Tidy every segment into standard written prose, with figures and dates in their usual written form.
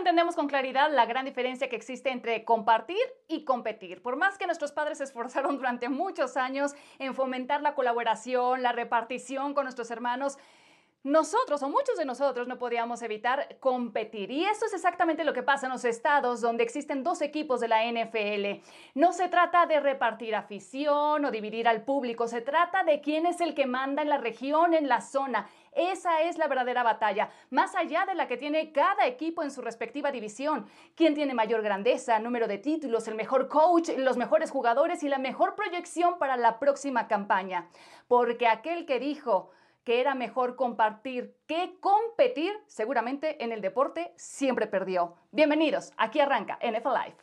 entendemos con claridad la gran diferencia que existe entre compartir y competir. Por más que nuestros padres se esforzaron durante muchos años en fomentar la colaboración, la repartición con nuestros hermanos, nosotros o muchos de nosotros no podíamos evitar competir. Y eso es exactamente lo que pasa en los estados donde existen dos equipos de la NFL. No se trata de repartir afición o dividir al público, se trata de quién es el que manda en la región, en la zona. Esa es la verdadera batalla, más allá de la que tiene cada equipo en su respectiva división. ¿Quién tiene mayor grandeza, número de títulos, el mejor coach, los mejores jugadores y la mejor proyección para la próxima campaña? Porque aquel que dijo que era mejor compartir que competir, seguramente en el deporte siempre perdió. Bienvenidos, aquí arranca NFL Live.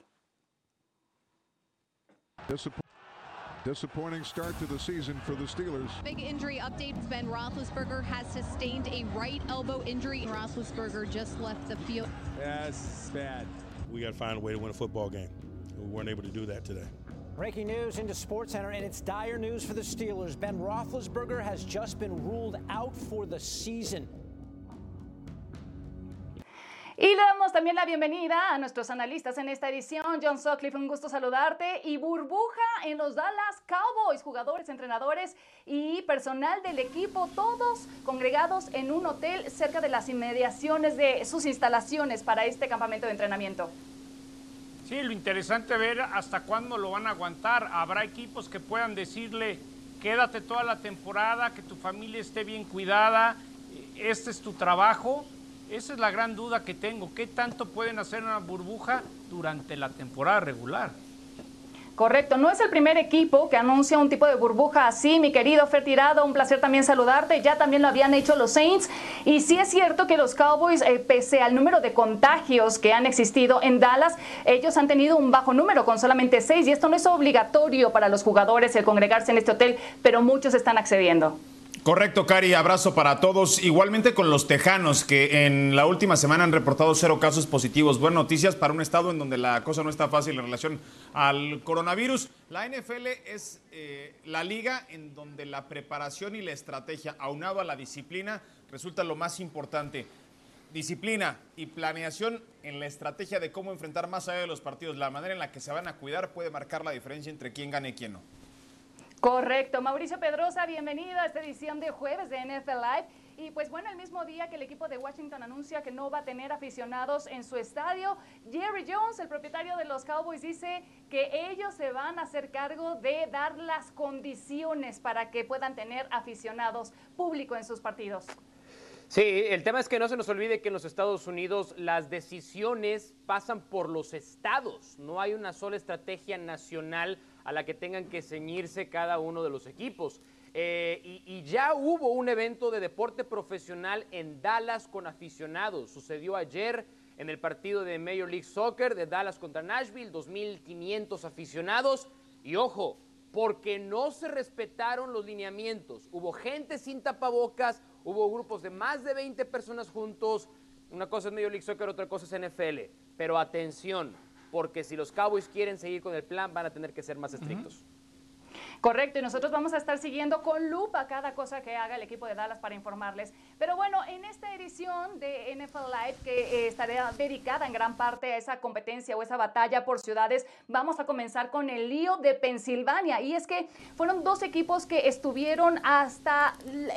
Disappointing start to the season for the Steelers. Big injury update. Ben Roethlisberger has sustained a right elbow injury. Roethlisberger just left the field. Yeah, it's bad. We got to find a way to win a football game. We weren't able to do that today. Breaking news into SportsCenter, and it's dire news for the Steelers. Ben Roethlisberger has just been ruled out for the season. Y le damos también la bienvenida a nuestros analistas en esta edición. John Sutcliffe, un gusto saludarte. Y burbuja en los Dallas Cowboys, jugadores, entrenadores y personal del equipo, todos congregados en un hotel cerca de las inmediaciones de sus instalaciones para este campamento de entrenamiento. Sí, lo interesante ver hasta cuándo lo van a aguantar. Habrá equipos que puedan decirle, quédate toda la temporada, que tu familia esté bien cuidada, este es tu trabajo. Esa es la gran duda que tengo. ¿Qué tanto pueden hacer una burbuja durante la temporada regular? Correcto, no es el primer equipo que anuncia un tipo de burbuja así, mi querido Fer Tirado, un placer también saludarte, ya también lo habían hecho los Saints, y sí es cierto que los Cowboys, pese al número de contagios que han existido en Dallas, ellos han tenido un bajo número con solamente 6, y esto no es obligatorio para los jugadores el congregarse en este hotel, pero muchos están accediendo. Correcto, Cari, abrazo para todos. Igualmente con los Tejanos, que en la última semana han reportado 0 casos positivos. Buenas noticias para un estado en donde la cosa no está fácil en relación al coronavirus. La NFL es la liga en donde la preparación y la estrategia, aunado a la disciplina, resulta lo más importante. Disciplina y planeación en la estrategia de cómo enfrentar más allá de los partidos. La manera en la que se van a cuidar puede marcar la diferencia entre quién gane y quién no. Correcto. Mauricio Pedrosa, bienvenido a esta edición de jueves de NFL Live. Y pues bueno, el mismo día que el equipo de Washington anuncia que no va a tener aficionados en su estadio, Jerry Jones, el propietario de los Cowboys, dice que ellos se van a hacer cargo de dar las condiciones para que puedan tener aficionados público en sus partidos. Sí, el tema es que no se nos olvide que en los Estados Unidos las decisiones pasan por los estados. No hay una sola estrategia nacional a la que tengan que ceñirse cada uno de los equipos. Y ya hubo un evento de deporte profesional en Dallas con aficionados. Sucedió ayer en el partido de Major League Soccer de Dallas contra Nashville, 2,500 aficionados. Y ojo, porque no se respetaron los lineamientos. Hubo gente sin tapabocas, hubo grupos de más de 20 personas juntos. Una cosa es Major League Soccer, otra cosa es NFL. Pero atención, porque si los Cowboys quieren seguir con el plan, van a tener que ser más estrictos. Correcto, y nosotros vamos a estar siguiendo con lupa cada cosa que haga el equipo de Dallas para informarles. Pero bueno, en esta edición de NFL Live, que estará dedicada en gran parte a esa competencia o esa batalla por ciudades, vamos a comenzar con el lío de Pensilvania. Y es que fueron dos equipos que estuvieron hasta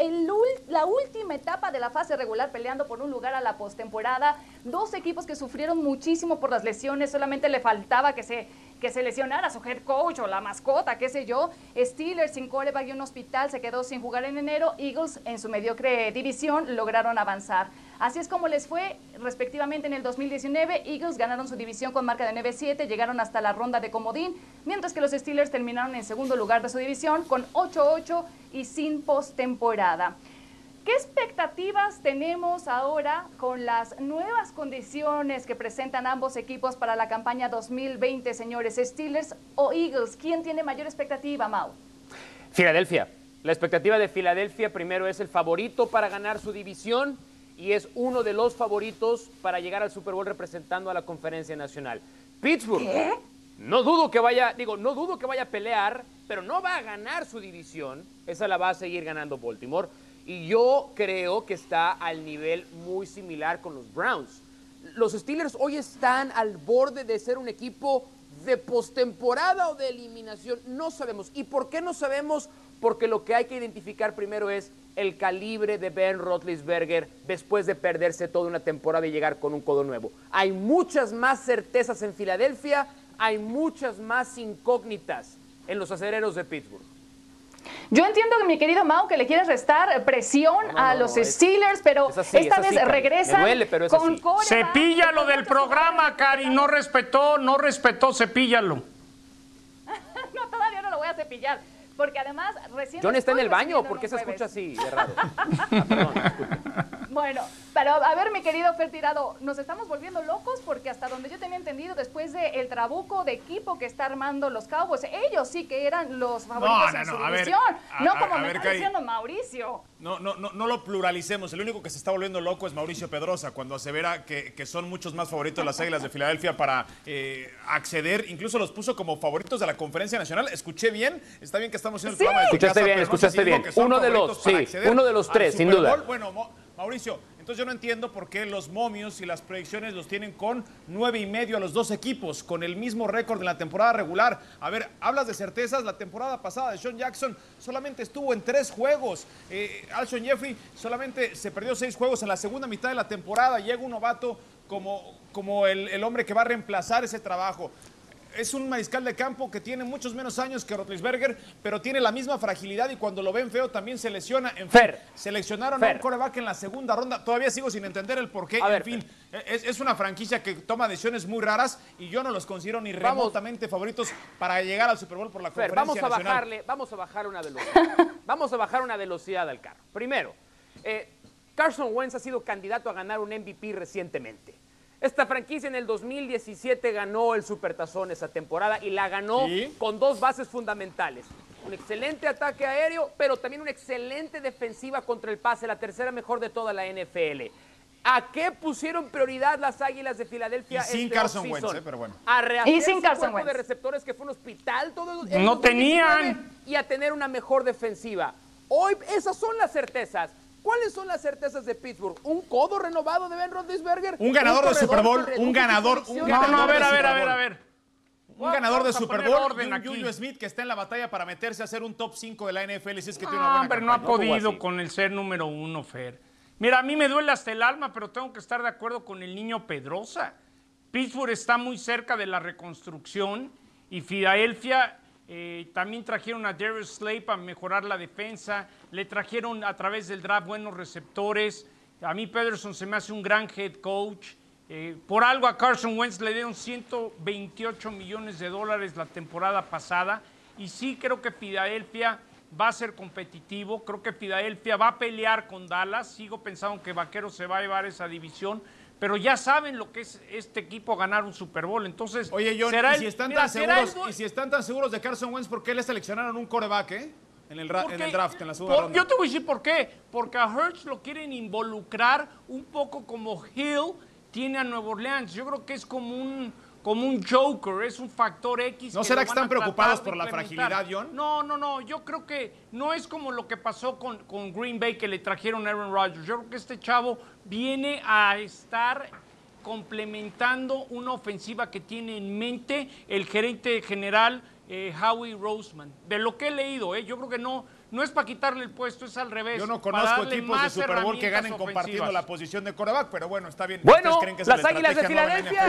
la última etapa de la fase regular peleando por un lugar a la postemporada. Dos equipos que sufrieron muchísimo por las lesiones, solamente le faltaba que se lesionara su head coach o la mascota, qué sé yo. Steelers sin quarterback y un hospital se quedó sin jugar en enero. Eagles en su mediocre división lograron avanzar. Así es como les fue respectivamente en el 2019. Eagles ganaron su división con marca de 9-7, llegaron hasta la ronda de comodín, mientras que los Steelers terminaron en segundo lugar de su división con 8-8 y sin postemporada. ¿Qué expectativas tenemos ahora con las nuevas condiciones que presentan ambos equipos para la campaña 2020, señores? ¿Steelers o Eagles? ¿Quién tiene mayor expectativa, Mau? Filadelfia. La expectativa de Filadelfia primero es el favorito para ganar su división y es uno de los favoritos para llegar al Super Bowl representando a la Conferencia Nacional. Pittsburgh. ¿Qué? No dudo que vaya a pelear, pero no va a ganar su división. Esa la va a seguir ganando Baltimore. Y yo creo que está al nivel muy similar con los Browns. Los Steelers hoy están al borde de ser un equipo de postemporada o de eliminación. No sabemos. ¿Y por qué no sabemos? Porque lo que hay que identificar primero es el calibre de Ben Roethlisberger después de perderse toda una temporada y llegar con un codo nuevo. Hay muchas más certezas en Filadelfia, hay muchas más incógnitas en los acereros de Pittsburgh. Yo entiendo, mi querido Mau, que le quieres restar presión a los Steelers, pero esta vez regresan con coreback. Cepíllalo del programa, Cari, no respetó, cepíllalo. No, todavía no lo voy a cepillar, porque además recién... John está en el baño, ¿por qué se escucha así de raro? Perdón, bueno, pero a ver, mi querido Fer Tirado, nos estamos volviendo locos porque hasta donde yo tenía entendido, después del trabuco de equipo que está armando los Cowboys, ellos sí que eran los favoritos en su división, no como me está diciendo Mauricio. No lo pluralicemos. El único que se está volviendo loco es Mauricio Pedrosa cuando asevera que son muchos más favoritos las Águilas de Filadelfia para acceder. Incluso los puso como favoritos de la Conferencia Nacional. ¿Escuché bien? Está bien que estamos en el programa de Escuchaste bien. Uno de los tres, sin duda. Bueno, Mauricio, entonces yo no entiendo por qué los momios y las predicciones los tienen con 9.5 a los dos equipos, con el mismo récord de la temporada regular. A ver, hablas de certezas, la temporada pasada de Sean Jackson solamente estuvo en 3 juegos. Alshon Jeffrey solamente se perdió 6 juegos en la segunda mitad de la temporada. Llega un novato como el hombre que va a reemplazar ese trabajo. Es un mariscal de campo que tiene muchos menos años que Roethlisberger, pero tiene la misma fragilidad y cuando lo ven feo también se lesiona. En fin, seleccionaron a un quarterback en la segunda ronda. Todavía sigo sin entender el porqué. En fin, es una franquicia que toma decisiones muy raras y yo no los considero ni remotamente favoritos para llegar al Super Bowl por la Conferencia Nacional. Vamos a bajar una velocidad. Vamos a bajar una velocidad al carro. Primero, Carson Wentz ha sido candidato a ganar un MVP recientemente. Esta franquicia en el 2017 ganó el Supertazón esa temporada y la ganó con 2 bases fundamentales. Un excelente ataque aéreo, pero también una excelente defensiva contra el pase, la tercera mejor de toda la NFL. ¿A qué pusieron prioridad las Águilas de Filadelfia? Y sin Carson Wentz, pero bueno. A rehacer su cuerpo de receptores que fue un hospital todo el no tenían. Y a tener una mejor defensiva. Hoy esas son las certezas. ¿Cuáles son las certezas de Pittsburgh? ¿Un codo renovado de Ben Roethlisberger? Un ganador de Super Bowl, un ganador de Super Bowl. Un ganador de Super Bowl y un Juju Smith que está en la batalla para meterse a ser un top 5 de la NFL si es que tiene una buena campaña. No ha podido con el ser número 1, Fer. Mira, a mí me duele hasta el alma, pero tengo que estar de acuerdo con el niño Pedrosa. Pittsburgh está muy cerca de la reconstrucción y Filadelfia... también trajeron a Darius Slay para mejorar la defensa, le trajeron a través del draft buenos receptores. A mí Pederson se me hace un gran head coach. Por algo a Carson Wentz le dieron $128 millones la temporada pasada y sí creo que Filadelfia va a ser competitivo, creo que Filadelfia va a pelear con Dallas, sigo pensando que Vaqueros se va a llevar esa división. Pero ya saben lo que es este equipo ganar un Super Bowl. Entonces, oye, John, si están tan seguros de Carson Wentz, ¿por qué le seleccionaron un quarterback, en el draft, en la segunda ronda? Yo te voy a decir por qué. Porque a Hurts lo quieren involucrar un poco como Hill tiene a Nueva Orleans. Yo creo que es como un joker, es un factor X. ¿No será que están preocupados por la fragilidad, John? No, yo creo que no es como lo que pasó con Green Bay, que le trajeron a Aaron Rodgers. Yo creo que este chavo viene a estar complementando una ofensiva que tiene en mente el gerente general Howie Roseman. De lo que he leído, yo creo que no es para quitarle el puesto, es al revés. Yo no conozco equipos de Super Bowl que ganen compartiendo la posición de quarterback, pero bueno, está bien. Bueno, las Águilas de Filadelfia.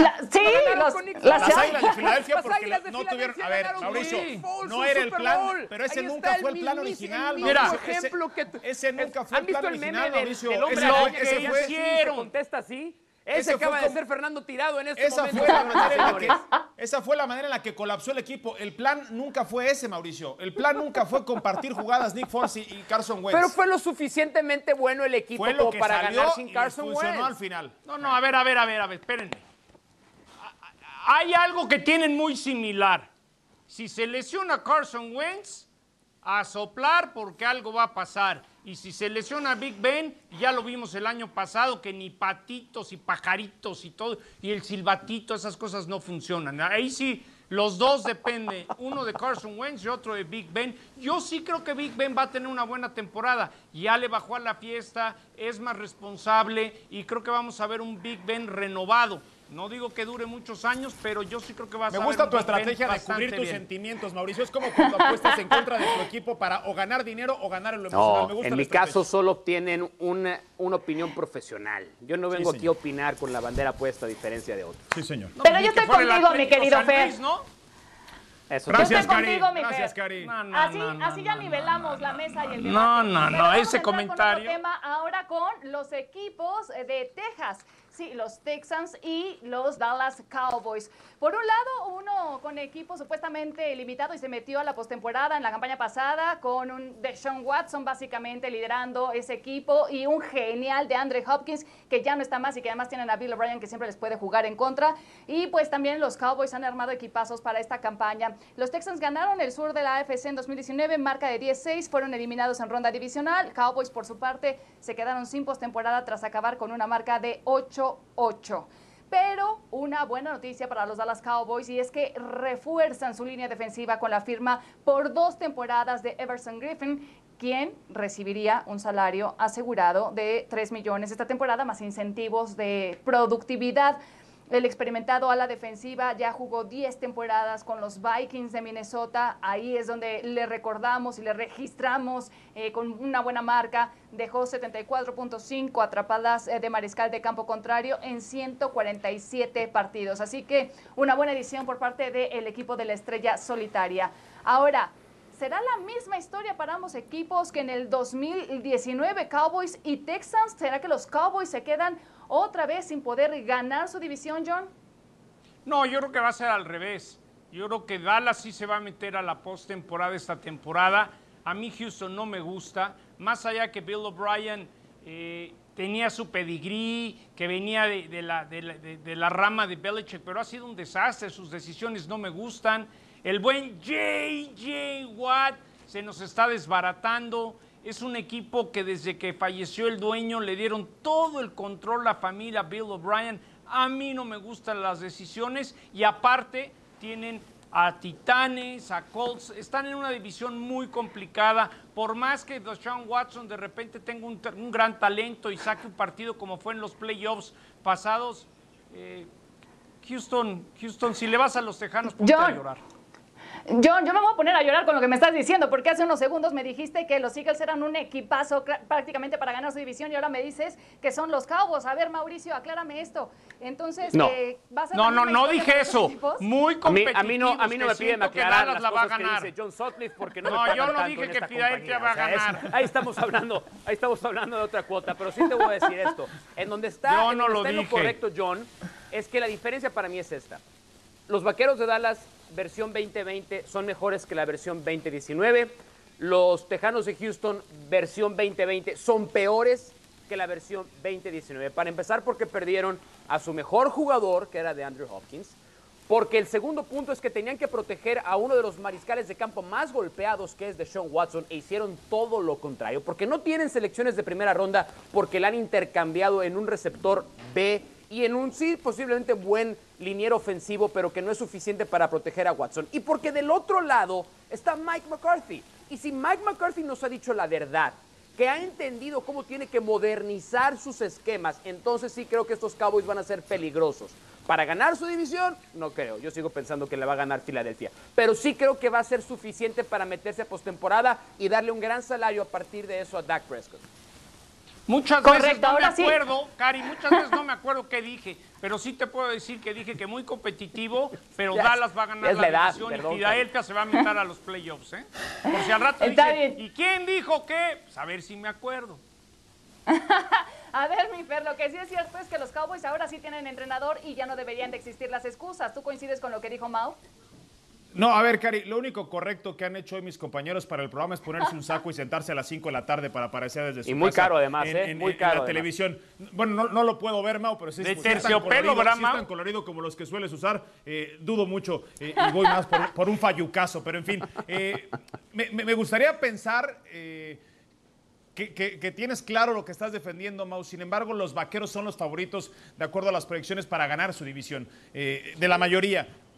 Las Águilas de Filadelfia porque no tuvieron... A ver, Mauricio, no era el plan, pero ese nunca fue el plan original. Mira, ese nunca fue el plan original, Mauricio. Ese fue... ¿Se contesta así? Ese acaba de ser Fernando Tirado en este momento. Esa fue la manera en la que colapsó el equipo. El plan nunca fue ese, Mauricio. El plan nunca fue compartir jugadas Nick Foles y Carson Wentz. Pero fue lo suficientemente bueno el equipo como para ganar sin Carson Wentz. Funcionó al final. No, a ver, espérenme. Hay algo que tienen muy similar. Si se lesiona Carson Wentz, a soplar porque algo va a pasar. Y si se lesiona Big Ben, ya lo vimos el año pasado, que ni patitos y pajaritos y todo, y el silbatito, esas cosas no funcionan. Ahí sí Los dos depende, uno de Carson Wentz y otro de Big Ben. Yo sí creo que Big Ben va a tener una buena temporada. Ya le bajó a la fiesta, es más responsable y creo que vamos a ver un Big Ben renovado. No digo que dure muchos años, pero yo sí creo que va a ser. Me gusta tu estrategia de cubrir tus sentimientos, Mauricio. Es como cuando apuestas en contra de tu equipo para o ganar dinero o ganar en lo emocional. No, Me gusta en mi caso solo obtienen una opinión profesional. Yo no vengo aquí a opinar con la bandera puesta a diferencia de otros. Sí, señor. No, Pero yo estoy contigo, mi querido Fer. ¿No? Eso Gracias, Yo estoy Cari. contigo, mi Gracias, Fer. Cari. Así ya nivelamos la mesa y el debate. No, Pero vamos ese a entrar con comentario. otro tema ahora con los equipos de Texas. Sí, los Texans y los Dallas Cowboys. Por un lado, uno con equipo supuestamente limitado y se metió a la postemporada en la campaña pasada con un Deshaun Watson básicamente liderando ese equipo y un genial de Andre Hopkins que ya no está más y que además tienen a Bill O'Brien que siempre les puede jugar en contra. Y pues también los Cowboys han armado equipazos para esta campaña. Los Texans ganaron el sur de la AFC en 2019, marca de 10-6, fueron eliminados en ronda divisional. Cowboys, por su parte, se quedaron sin postemporada tras acabar con una marca de 8-8. Pero una buena noticia para los Dallas Cowboys y es que refuerzan su línea defensiva con la firma por 2 temporadas de Everson Griffin, quien recibiría un salario asegurado de $3 millones esta temporada, más incentivos de productividad. El experimentado ala defensiva ya jugó 10 temporadas con los Vikings de Minnesota. Ahí es donde le recordamos y le registramos con una buena marca. Dejó 74.5 atrapadas de mariscal de campo contrario en 147 partidos. Así que una buena edición por parte del equipo de la estrella solitaria. Ahora, ¿será la misma historia para ambos equipos que en el 2019, Cowboys y Texans? ¿Será que los Cowboys se quedan otra vez sin poder ganar su división, John? No, yo creo que va a ser al revés. Yo creo que Dallas sí se va a meter a la postemporada esta temporada. A mí Houston no me gusta. Más allá que Bill O'Brien tenía su pedigrí, que venía de la rama de Belichick, pero ha sido un desastre. Sus decisiones no me gustan. El buen J.J. Watt se nos está desbaratando. Es un equipo que desde que falleció el dueño le dieron todo el control a la familia Bill O'Brien. A mí no me gustan las decisiones y aparte tienen a Titanes, a Colts. Están en una división muy complicada. Por más que Deshaun Watson de repente tenga un gran talento y saque un partido como fue en los playoffs pasados, Houston, si le vas a los Tejanos, ponte a llorar. John, yo me voy a poner a llorar con lo que me estás diciendo, porque hace unos segundos me dijiste que los Eagles eran un equipazo prácticamente para ganar su división y ahora me dices que son los Cowboys. A ver, Mauricio, aclárame esto. Entonces, no. ¿vas a no dije eso. Muy competitivo. A mí no me piden aclarar las la va a cosas ganar. que dice John Sutcliffe porque no, No, yo no dije que Philadelphia va a ganar. Ahí estamos hablando de otra cuota, pero sí te voy a decir esto. En donde está, en lo correcto, John, es que la diferencia para mí es esta. Los Vaqueros de Dallas versión 2020 son mejores que la versión 2019. Los Tejanos de Houston versión 2020 son peores que la versión 2019. Para empezar, porque perdieron a su mejor jugador, que era de Andrew Hopkins. Porque el segundo punto es que tenían que proteger a uno de los mariscales de campo más golpeados, que es Deshaun Watson, e hicieron todo lo contrario. Porque no tienen selecciones de primera ronda, porque la han intercambiado en un receptor B y en un sí posiblemente buen liniero ofensivo, pero que no es suficiente para proteger a Watson. Y porque del otro lado está Mike McCarthy. Y si Mike McCarthy nos ha dicho la verdad, que ha entendido cómo tiene que modernizar sus esquemas, entonces sí creo que estos Cowboys van a ser peligrosos. Para ganar su división, no creo. Yo sigo pensando que la va a ganar Filadelfia. Pero sí creo que va a ser suficiente para meterse a postemporada y darle un gran salario a partir de eso a Dak Prescott. Muchas veces no me acuerdo, Cari, muchas veces no me acuerdo qué dije, pero sí te puedo decir que dije que muy competitivo, pero Dallas va a ganar la división y Filadelfia se va a meter a los playoffs, ¿eh? Por si al rato dicen, ¿y quién dijo qué? Pues a ver si me acuerdo. A ver, mi Fer, lo que sí es cierto es que los Cowboys ahora sí tienen entrenador y ya no deberían de existir las excusas. ¿Tú coincides con lo que dijo Mau? No, a ver, Cari, lo único correcto que han hecho hoy mis compañeros para el programa es ponerse un saco y sentarse a las 5 de la tarde para aparecer desde su casa. Y muy caro además, muy caro en la televisión. Bueno, no lo puedo ver, Mau, pero si es tan colorido como los que sueles usar, dudo mucho y voy más por un fallucazo, pero en fin. Me gustaría pensar que tienes claro lo que estás defendiendo, Mau. Sin embargo, los Vaqueros son los favoritos de acuerdo a las proyecciones para ganar su división, de la mayoría.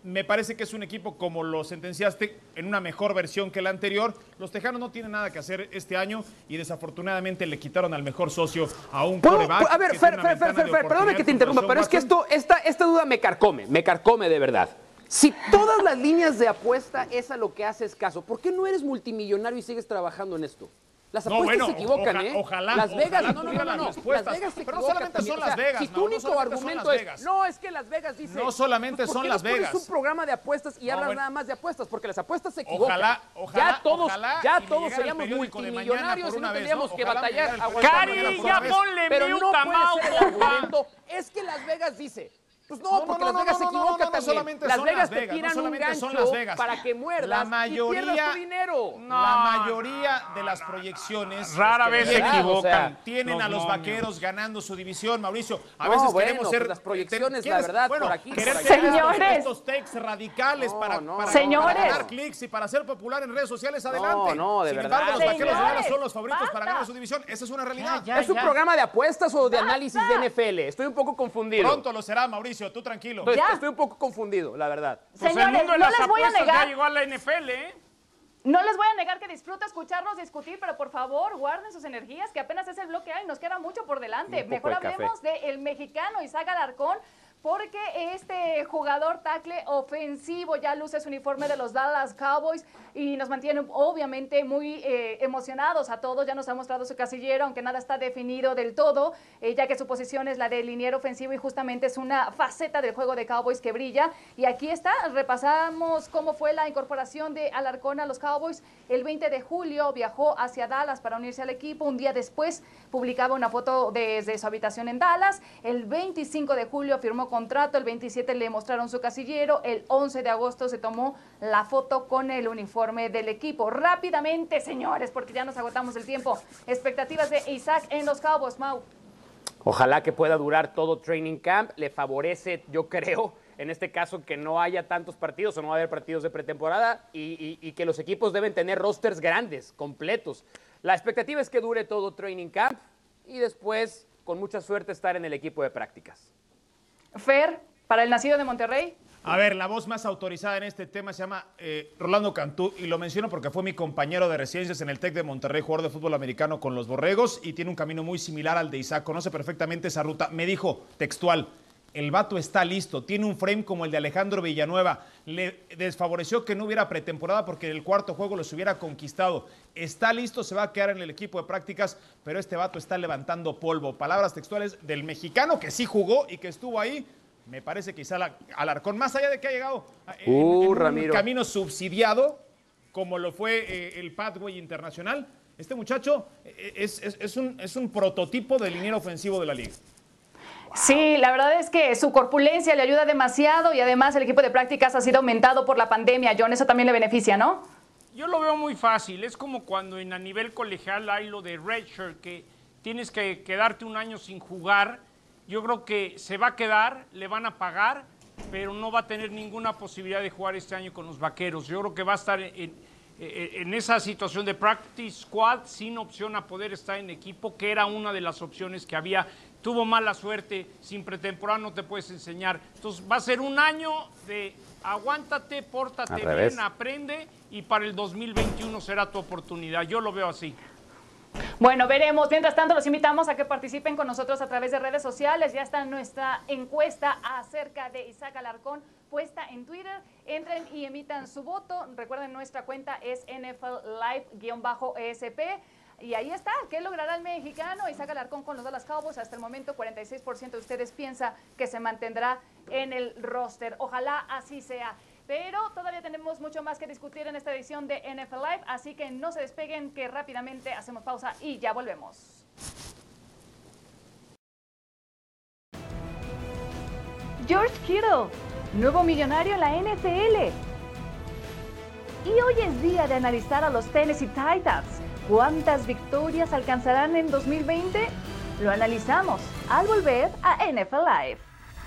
Me parece que es un equipo, como lo sentenciaste, en una mejor versión que la anterior. Los Tejanos no tienen nada que hacer este año y desafortunadamente le quitaron al mejor socio a un quarterback. A ver, Fer, perdóname que te interrumpa, pero es que esta duda me carcome de verdad. Si todas las líneas de apuesta es a lo que haces caso, ¿por qué no eres multimillonario y sigues trabajando en esto? Las apuestas se equivocan, Ojalá. Las Vegas, no. Las Vegas se equivocan. Pero no solamente son Las Vegas. Si tu único argumento es, no, es que Las Vegas dice. No solamente son Las Vegas. Es un programa de apuestas y hablas nada más de apuestas, porque las apuestas se equivocan. Ojalá. Ya todos seríamos multimillonarios y no tendríamos que batallar. Cari, ya ponle mute a Mau. Es que Las Vegas dice. Pues no, porque Las Vegas se equivoca también. Las Vegas te tiran un gancho para que muerdas y pierdas tu dinero. La mayoría de las proyecciones rara vez se equivocan. Tienen a los Vaqueros ganando su división, Mauricio. A veces queremos ser las proyecciones, la verdad, por aquí. Señores, estos takes radicales para señores, ganar clics y para ser popular en redes sociales, adelante. No, de verdad. Sin embargo, los Vaqueros Señores, son los favoritos para ganar su división. Esa es una realidad. ¿Es un programa de apuestas o de análisis de NFL? Estoy un poco confundido. Pronto lo será, Mauricio. Tú tranquilo. Estoy un poco confundido, la verdad. Pues señores, el mundo de no las les voy a apuestas negar. ya llegó a la NFL, ¿eh? No les voy a negar que disfruto escucharnos discutir, pero por favor guarden sus energías, que apenas es el bloque A y nos queda mucho por delante. Mejor hablemos del mexicano Isaac Alarcón, porque este jugador tackle ofensivo ya luce su uniforme de los Dallas Cowboys y nos mantiene obviamente muy emocionados a todos. Ya nos ha mostrado su casillero, aunque nada está definido del todo, ya que su posición es la de liniero ofensivo y justamente es una faceta del juego de Cowboys que brilla. Y aquí está, repasamos cómo fue la incorporación de Alarcón a los Cowboys. El 20 de julio viajó hacia Dallas para unirse al equipo. Un día después publicaba una foto desde su habitación en Dallas. El 25 de julio firmó contrato, el 27 le mostraron su casillero, el 11 de agosto se tomó la foto con el uniforme del equipo. Rápidamente, señores, porque ya nos agotamos el tiempo. Expectativas de Isaac en los Cowboys, Mau. Ojalá que pueda durar todo training camp. Le favorece, yo creo, en este caso, que no haya tantos partidos o no va a haber partidos de pretemporada y que los equipos deben tener rosters grandes, completos. La expectativa es que dure todo training camp y después, con mucha suerte, estar en el equipo de prácticas. Fer, para el nacido de Monterrey. A ver, la voz más autorizada en este tema se llama Rolando Cantú, y lo menciono porque fue mi compañero de residencias en el TEC de Monterrey, jugador de fútbol americano con los Borregos, y tiene un camino muy similar al de Isaac, conoce perfectamente esa ruta. Me dijo, textual, el vato está listo, tiene un frame como el de Alejandro Villanueva, le desfavoreció que no hubiera pretemporada porque en el cuarto juego los hubiera conquistado, está listo, se va a quedar en el equipo de prácticas, pero este vato está levantando polvo. Palabras textuales del mexicano que sí jugó y que estuvo ahí. Me parece que Isaac Alarcón, más allá de que ha llegado en un camino subsidiado, como lo fue el Pathway Internacional, este muchacho es un prototipo de liniero ofensivo de la liga. Sí, la verdad es que su corpulencia le ayuda demasiado y además el equipo de prácticas ha sido aumentado por la pandemia. John, eso también le beneficia, ¿no? Yo lo veo muy fácil. Es como cuando a nivel colegial hay lo de redshirt, que tienes que quedarte un año sin jugar. Yo creo que se va a quedar, le van a pagar, pero no va a tener ninguna posibilidad de jugar este año con los Vaqueros. Yo creo que va a estar en esa situación de practice squad sin opción a poder estar en equipo, que era una de las opciones que había. Tuvo mala suerte, sin pretemporada no te puedes enseñar. Entonces va a ser un año de aguántate, pórtate bien, aprende, y para el 2021 será tu oportunidad. Yo lo veo así. Bueno, veremos. Mientras tanto, los invitamos a que participen con nosotros a través de redes sociales. Ya está nuestra encuesta acerca de Isaac Alarcón puesta en Twitter. Entren y emitan su voto. Recuerden, nuestra cuenta es NFL Live-ESP. Y ahí está. ¿Qué logrará el mexicano Isaac Alarcón con los Dallas Cowboys? Hasta el momento, 46% de ustedes piensa que se mantendrá en el roster. Ojalá así sea. Pero todavía tenemos mucho más que discutir en esta edición de NFL Live, así que no se despeguen, que rápidamente hacemos pausa y ya volvemos. George Kittle, nuevo millonario en la NFL. Y hoy es día de analizar a los Tennessee Titans. ¿Cuántas victorias alcanzarán en 2020? Lo analizamos al volver a NFL Live.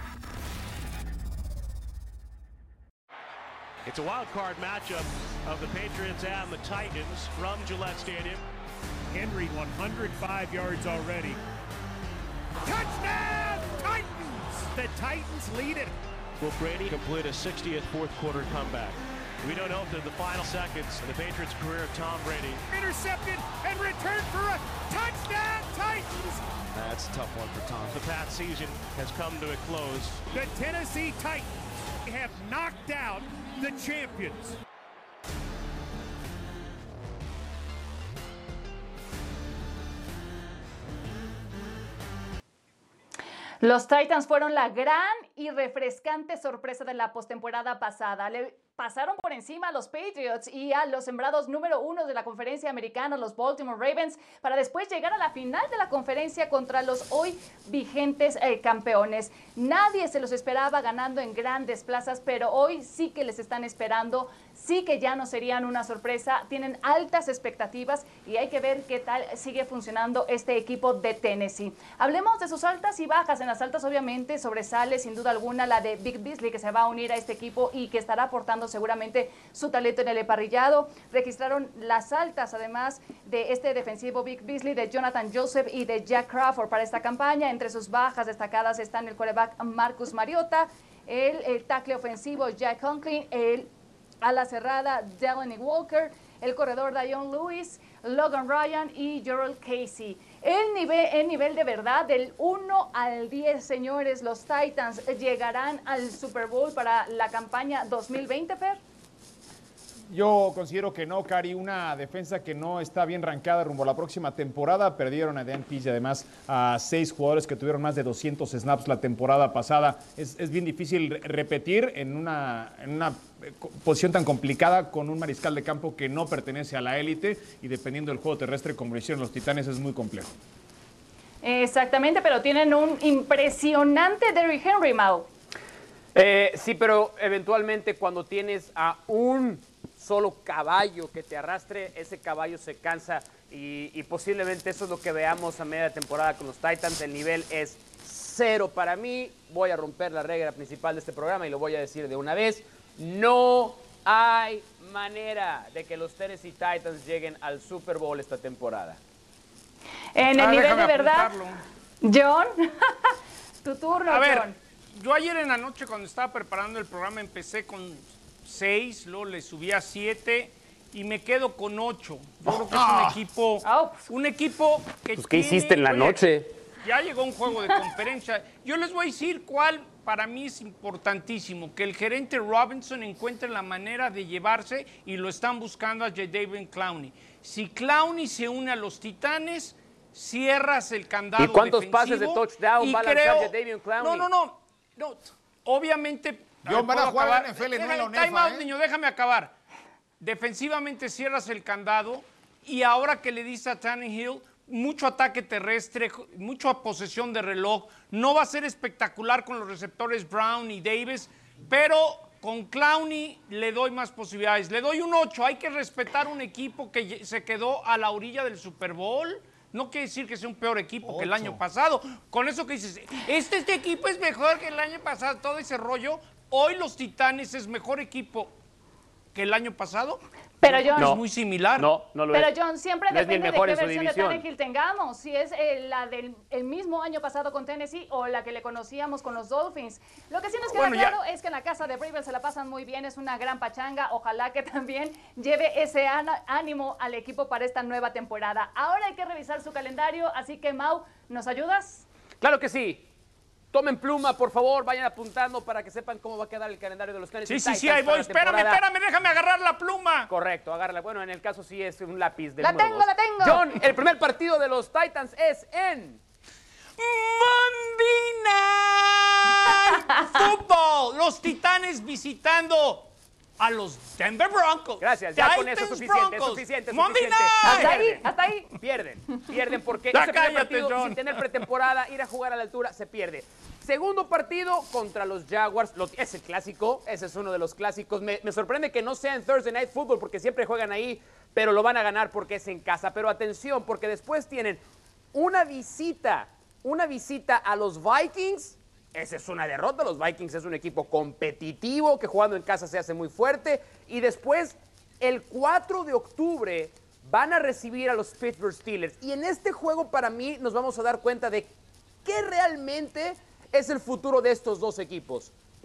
It's a wild card matchup of the Patriots and the Titans from Gillette Stadium. Henry, 105 yards already. Touchdown, Titans! The Titans lead it Will Brady complete a 60th fourth-quarter comeback? We don't know if they're the final seconds in the Patriots' career of Tom Brady. Intercepted and returned for a touchdown, Titans! That's a tough one for Tom. The Pats season has come to a close. The Tennessee Titans have knocked out the champions. Los Titans fueron la gran y refrescante sorpresa de la postemporada pasada. Le pasaron por encima a los Patriots y a los sembrados número 1 de la conferencia americana, los Baltimore Ravens, para después llegar a la final de la conferencia contra los hoy vigentes campeones. Nadie se los esperaba ganando en grandes plazas, pero hoy sí que les están esperando, sí que ya no serían una sorpresa, tienen altas expectativas y hay que ver qué tal sigue funcionando este equipo de Tennessee. Hablemos de sus altas y bajas. En las altas obviamente sobresale sin duda alguna la de Vic Beasley, que se va a unir a este equipo y que estará aportando seguramente su talento en el emparrillado. Registraron las altas además de este defensivo Vic Beasley, de Jonathan Joseph y de Jack Crawford para esta campaña. Entre sus bajas destacadas están el quarterback Marcus Mariota, el tackle ofensivo Jack Conklin, el ala cerrada Delaney Walker, el corredor Dion Lewis, Logan Ryan y Gerald Casey. El nivel de verdad del 1 al 10, señores, los Titans llegarán al Super Bowl para la campaña 2020, Fer. Yo considero que no, Cari, una defensa que no está bien rancada rumbo a la próxima temporada. Perdieron a Dan Pease y además a 6 jugadores que tuvieron más de 200 snaps la temporada pasada. Es bien difícil repetir en una posición tan complicada con un mariscal de campo que no pertenece a la élite y dependiendo del juego terrestre como lo hicieron los Titanes es muy complejo. Exactamente, pero tienen un impresionante Derrick Henry, Mau. Sí, pero eventualmente cuando tienes a un solo caballo que te arrastre, ese caballo se cansa y posiblemente eso es lo que veamos a media temporada con los Titans. El nivel es 0 para mí. Voy a romper la regla principal de este programa y lo voy a decir de una vez. No hay manera de que los Tennessee Titans lleguen al Super Bowl esta temporada. En el nivel de verdad, apuntarlo. John, tu turno, A ver, John. yo ayer en la noche cuando estaba preparando el programa empecé con 6, luego le subí a 7 y me quedo con 8. Yo creo que es un equipo que Pues, ¿qué hiciste en la noche? Ya llegó un juego de conferencia. Yo les voy a decir cuál para mí es importantísimo, que el gerente Robinson encuentre la manera de llevarse y lo están buscando a Jadeveon Clowney. Si Clowney se une a los Titanes, cierras el candado. ¿Y cuántos defensivo pases de touchdown va a lanzar Jadeveon Clowney? No. Obviamente. John, van a jugar a la NFL, no en la UNEFA, Time out, niño, déjame acabar. Defensivamente cierras el candado y ahora que le dice a Tannehill, mucho ataque terrestre, mucha posesión de reloj. No va a ser espectacular con los receptores Brown y Davis, pero con Clowney le doy más posibilidades. Le doy un 8. Hay que respetar un equipo que se quedó a la orilla del Super Bowl. No quiere decir que sea un peor equipo que el año pasado. Con eso que dices, este equipo es mejor que el año pasado, todo ese rollo. Hoy los Titanes es mejor equipo que el año pasado. Pero John, es muy similar. No lo pero es. John, siempre No es ni el depende de mejor qué en su versión de división. Tannehill tengamos. Si es la del mismo año pasado con Tennessee o la que le conocíamos con los Dolphins. Lo que sí nos queda claro es que en la casa de Bravel se la pasan muy bien. Es una gran pachanga. Ojalá que también lleve ese ánimo al equipo para esta nueva temporada. Ahora hay que revisar su calendario. Así que, Mau, ¿nos ayudas? Claro que sí. Tomen pluma, por favor, vayan apuntando para que sepan cómo va a quedar el calendario de los Tennessee Titans. Sí, ahí voy. Espérame, déjame agarrar la pluma. Correcto, agárrala. Bueno, en el caso sí es un lápiz de La nuevos. tengo. John, el primer partido de los Titans es en Monday Night Football. Los Titanes visitando a los Denver Broncos. Gracias, ya con eso es suficiente, Broncos. es suficiente. Monday Pierden. Night. Hasta ahí. Pierden porque Ya ese primer cállate, partido, John. sin tener pretemporada, ir a jugar a la altura, se pierde. Segundo partido contra los Jaguars, es el clásico, ese es uno de los clásicos. Me sorprende que no sea en Thursday Night Football porque siempre juegan ahí, pero lo van a ganar porque es en casa. Pero atención, porque después tienen una visita a los Vikings. Esa es una derrota, los Vikings es un equipo competitivo que jugando en casa se hace muy fuerte. Y después, el 4 de octubre, van a recibir a los Pittsburgh Steelers. Y en este juego, para mí, nos vamos a dar cuenta de qué realmente es el futuro de estos dos equipos.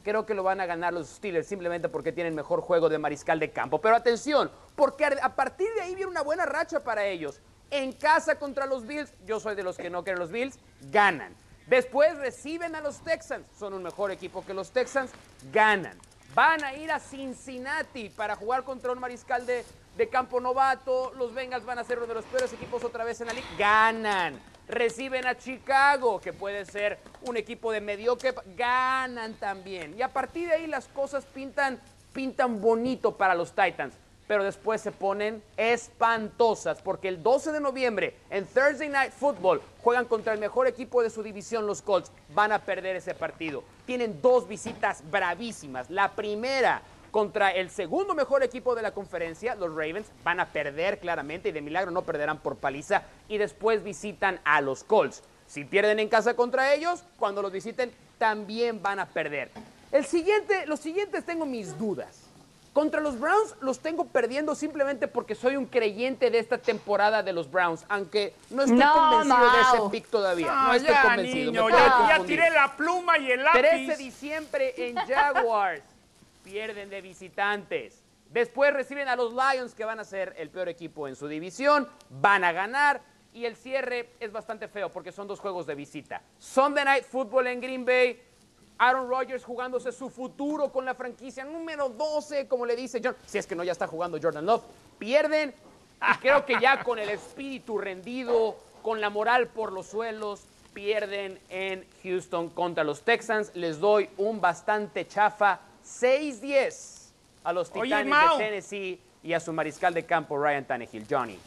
creo que lo van a ganar los Steelers simplemente porque tienen mejor juego de mariscal de campo. Pero atención, porque a partir de ahí viene una buena racha para ellos. En casa contra los Bills, yo soy de los que no creen los Bills, ganan. Después reciben a los Texans, son un mejor equipo que los Texans, ganan. Van a ir a Cincinnati para jugar contra un mariscal de campo novato. Los Bengals van a ser uno de los peores equipos otra vez en la liga, ganan. Reciben a Chicago, que puede ser un equipo de mediocre, ganan también. Y a partir de ahí las cosas pintan bonito para los Titans. Pero después se ponen espantosas, porque el 12 de noviembre en Thursday Night Football juegan contra el mejor equipo de su división, los Colts. Van a perder ese partido. Tienen 2 visitas bravísimas. La primera contra el segundo mejor equipo de la conferencia, los Ravens, van a perder claramente y de milagro no perderán por paliza. Y después visitan a los Colts. Si pierden en casa contra ellos, cuando los visiten también van a perder. Los siguientes tengo mis dudas. Contra los Browns los tengo perdiendo simplemente porque soy un creyente de esta temporada de los Browns, aunque no estoy convencido de ese pick todavía. No estoy convencido. Niño, ya tiré la pluma y el lápiz. 13 de diciembre en Jaguars. Pierden de visitantes. Después reciben a los Lions, que van a ser el peor equipo en su división. Van a ganar. Y el cierre es bastante feo porque son 2 juegos de visita. Sunday Night Football en Green Bay. Aaron Rodgers jugándose su futuro con la franquicia número 12, como le dice John. Si es que no ya está jugando Jordan Love. Pierden. Y creo que ya con el espíritu rendido, con la moral por los suelos, pierden en Houston contra los Texans. Les doy un bastante chafa 6-10 a los Titanes de Tennessee y a su mariscal de campo Ryan Tannehill. Johnny.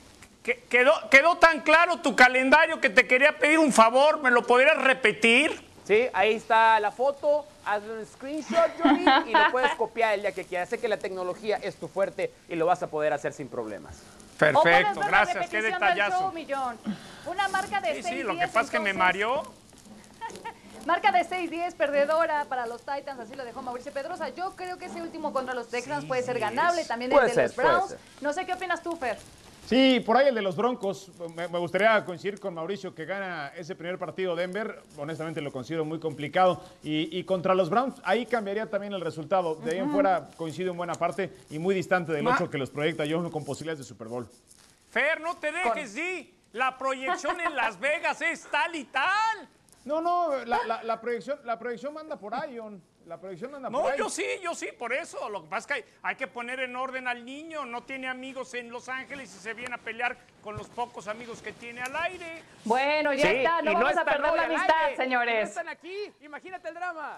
Quedó tan claro tu calendario que te quería pedir un favor. ¿Me lo podrías repetir? Sí, ahí está la foto, hazle un screenshot, Johnny, y lo puedes copiar el día que quieras. Sé que la tecnología es tu fuerte y lo vas a poder hacer sin problemas. Perfecto, gracias, qué detallazo. Una marca de 6-10. Sí, lo que pasa es que me mareó. Marca de 6-10, perdedora para los Titans, así lo dejó Mauricio Pedrosa. Yo creo que ese último contra los Texans puede ser ganable, también el de los Browns. No sé qué opinas tú, Fer. Sí, por ahí el de los Broncos. Me gustaría coincidir con Mauricio que gana ese primer partido Denver. Honestamente lo considero muy complicado. Y contra los Browns, ahí cambiaría también el resultado. De ahí en fuera coincido en buena parte y muy distante del 8 que los proyecta yo con posibilidades de Super Bowl. Fer, no te dejes, sí. La proyección en Las Vegas es tal y tal. No, la proyección manda por ahí, John. La proyección anda por ahí. Yo sí, por eso. Lo que pasa es que hay que poner en orden al niño. No tiene amigos en Los Ángeles y se viene a pelear con los pocos amigos que tiene al aire. Bueno, ya está. No vamos a perder la amistad, señores. No están aquí. Imagínate el drama.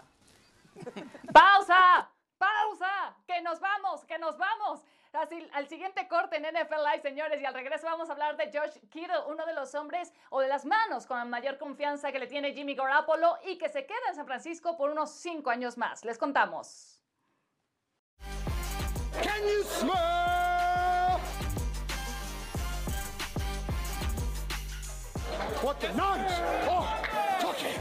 ¡Pausa! ¡Que nos vamos! Así, al siguiente corte en NFL Live, señores, y al regreso vamos a hablar de Josh Kittle, uno de los hombres o de las manos con mayor confianza que le tiene Jimmy Garoppolo y que se queda en San Francisco por unos 5 años más. Les contamos. Can you smell what the nuns are cooking?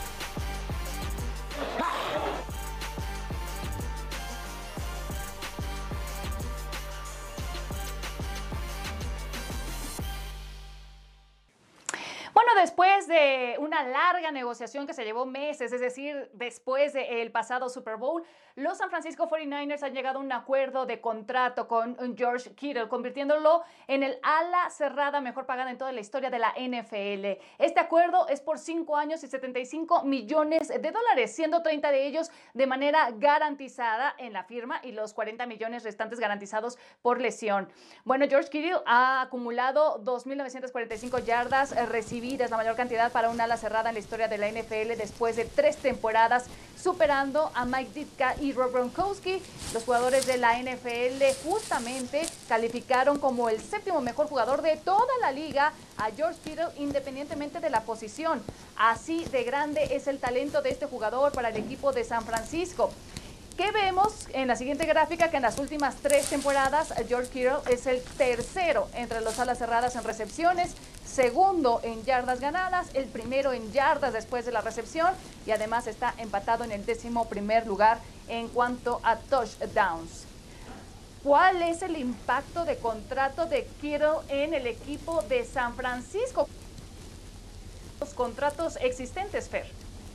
Bueno, después de una larga negociación que se llevó meses, es decir, después del pasado Super Bowl, los San Francisco 49ers han llegado a un acuerdo de contrato con George Kittle, convirtiéndolo en el ala cerrada mejor pagada en toda la historia de la NFL. Este acuerdo es por 5 años y $75 millones, siendo 30 de ellos de manera garantizada en la firma y los 40 millones restantes garantizados por lesión. Bueno, George Kittle ha acumulado 2.945 yardas recibidas, la mayor cantidad para un ala cerrada en la historia de la NFL después de 3 temporadas, superando a Mike Ditka y Rob Gronkowski. Los jugadores de la NFL justamente calificaron como el 7º mejor jugador de toda la liga a George Kittle independientemente de la posición. Así de grande es el talento de este jugador para el equipo de San Francisco. ¿Qué vemos en la siguiente gráfica? Que en las últimas 3 temporadas George Kittle es el tercero entre los alas cerradas en recepciones, segundo en yardas ganadas, el primero en yardas después de la recepción y además está empatado en el 11º lugar en cuanto a touchdowns. ¿Cuál es el impacto de contrato de Kittle en el equipo de San Francisco? Los contratos existentes, Fer.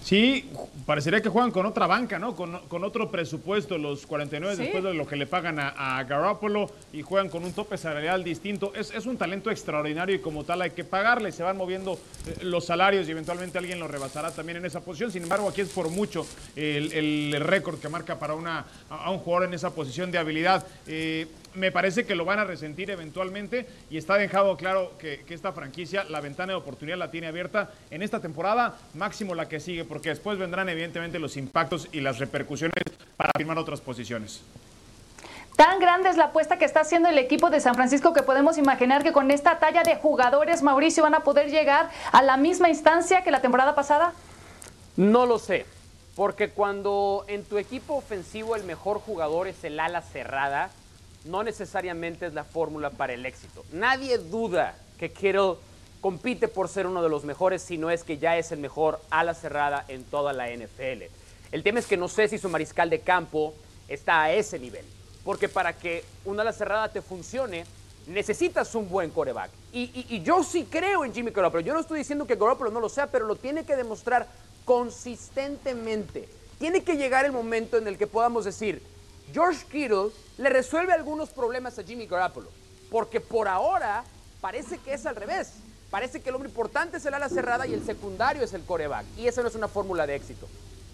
Sí, parecería que juegan con otra banca, ¿no? Con otro presupuesto, los 49 ¿Sí? después de lo que le pagan a Garoppolo, y juegan con un tope salarial distinto. Es un talento extraordinario y como tal hay que pagarle. Se van moviendo los salarios y eventualmente alguien lo rebasará también en esa posición. Sin embargo, aquí es por mucho el récord que marca para a un jugador en esa posición de habilidad. Me parece que lo van a resentir eventualmente y está dejado claro que esta franquicia, la ventana de oportunidad la tiene abierta en esta temporada, máximo la que sigue, porque después vendrán evidentemente los impactos y las repercusiones para firmar otras posiciones. Tan grande es la apuesta que está haciendo el equipo de San Francisco que podemos imaginar que con esta talla de jugadores, Mauricio, van a poder llegar a la misma instancia que la temporada pasada. No lo sé, porque cuando en tu equipo ofensivo el mejor jugador es el ala cerrada, no necesariamente es la fórmula para el éxito. Nadie duda que Kittle compite por ser uno de los mejores, si no es que ya es el mejor ala cerrada en toda la NFL. El tema es que no sé si su mariscal de campo está a ese nivel, porque para que una ala cerrada te funcione, necesitas un buen quarterback. Y yo sí creo en Jimmy Garoppolo. Yo no estoy diciendo que Garoppolo no lo sea, pero lo tiene que demostrar consistentemente. Tiene que llegar el momento en el que podamos decir, George Kittle le resuelve algunos problemas a Jimmy Garoppolo, porque por ahora parece que es al revés. Parece que el hombre importante es el ala cerrada y el secundario es el quarterback, y esa no es una fórmula de éxito.